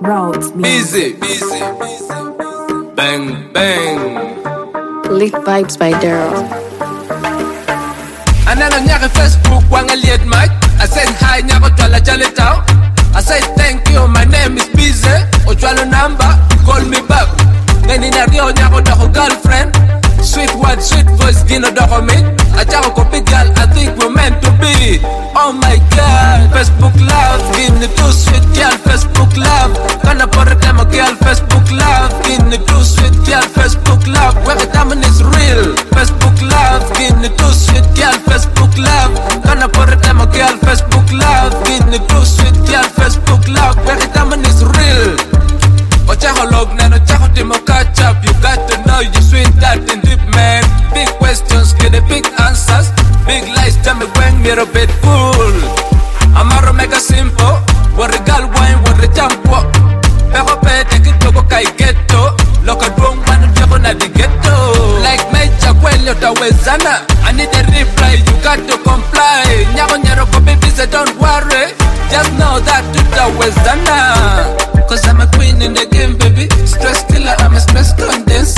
Roads Busy. Bang, bang. Lit Vibes by Daryl. Anana nyaka Facebook wanga liet mic. I said hi nyaka twala jale tao. I said thank you, my name is Busy. Ochwalo number, call me back. Ngani na rio nyaka doko girlfriend. Sweet word, sweet voice, gino doko me. Achako copy girl, I think we're meant to be. Oh my God, Facebook love, give me too sweet girl, Facebook love. Gonna put a time girl, Facebook love, give me too sweet girl, Facebook love. Where the diamond is real, Facebook love, give me too sweet girl, Facebook love. Gonna put a time girl, Facebook love, give me too sweet girl, Facebook love. Where the diamond is real. Ochaho log nano chaho timo catch up. You got to know you sweet that and deep man. Big questions get the big answers. Big lies tell me when you're a bit cool. Amaro make a simple. What the girl wine, what the jump walk. Pero pe take it to go kai ghetto. Loka drone man jabo na di ghetto. Like mecha kwelyo tawezana. I need a reply, you got to comply. Nyako nyero ko baby say don't worry. Just know that you tawezana. Cause I'm a queen in the game, baby. Stress killer, I'm a stress condenser.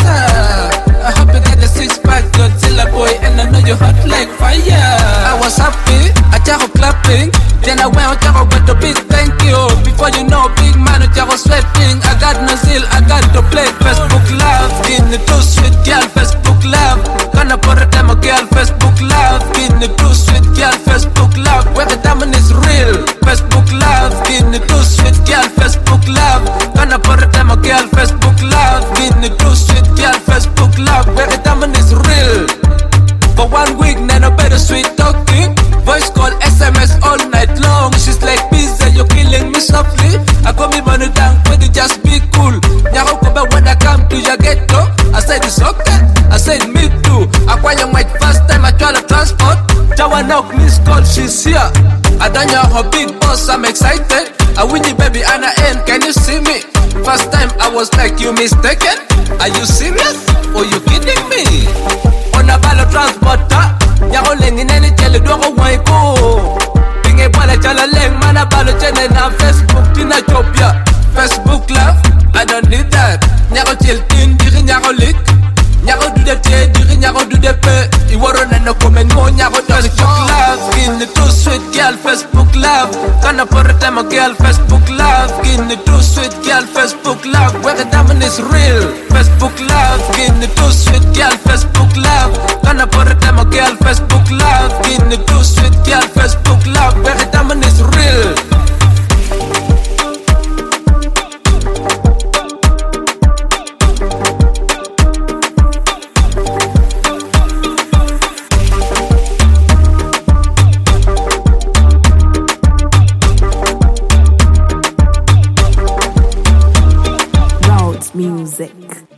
I hope you get the six-pack Godzilla boy, and I know you're hot like fire. I was happy, I just clapping. Then I went out with a big thank you. Before you know, big man, I was sweating. I got no zeal, I got to play Facebook love. Give me too sweet girl, Facebook love. Gonna put a time girl, Facebook love. Give me too sweet girl, Facebook love. Where the diamond is real, Facebook love. Give me too sweet girl, Facebook love. Gonna put a time girl, Facebook love. Give me too sweet girl, Facebook love. Where the diamond is real. For 1 week, nano better sweet talking. Voice call, SMS all night long. She's like pizza, you're killing me softly. I call me money down, but it just be cool. Nyako kobe when I come to your ghetto. I said it's okay, I said me too. I acquire my first time I try to transport. Jawa knock miss call, she's here. I done your her big boss, I'm excited. I win you baby, Anna N, can you see me? First time I was like, you mistaken? Are you serious? Or you kidding me? On a balo transporter. Nyako lengi nene chele dwako waiko. Pinge pala chala leng mana balo chene na Facebook tina chopia. Facebook love, I don't need that. Nyako chill tin, diri nyako lick. Nyako do the te, diri nyako do the pe. Iwaro na no comment mo nyako does Facebook love. Give me too sweet girl, Facebook love. Gonna put a time girl, Facebook love. Give me too sweet girl, Facebook love. Where the diamond is real, Facebook love. Give me too sweet girl, Facebook love. Gonna put a time girl, Facebook love. Give me too sweet girl, Facebook love. Where the diamond is real. music.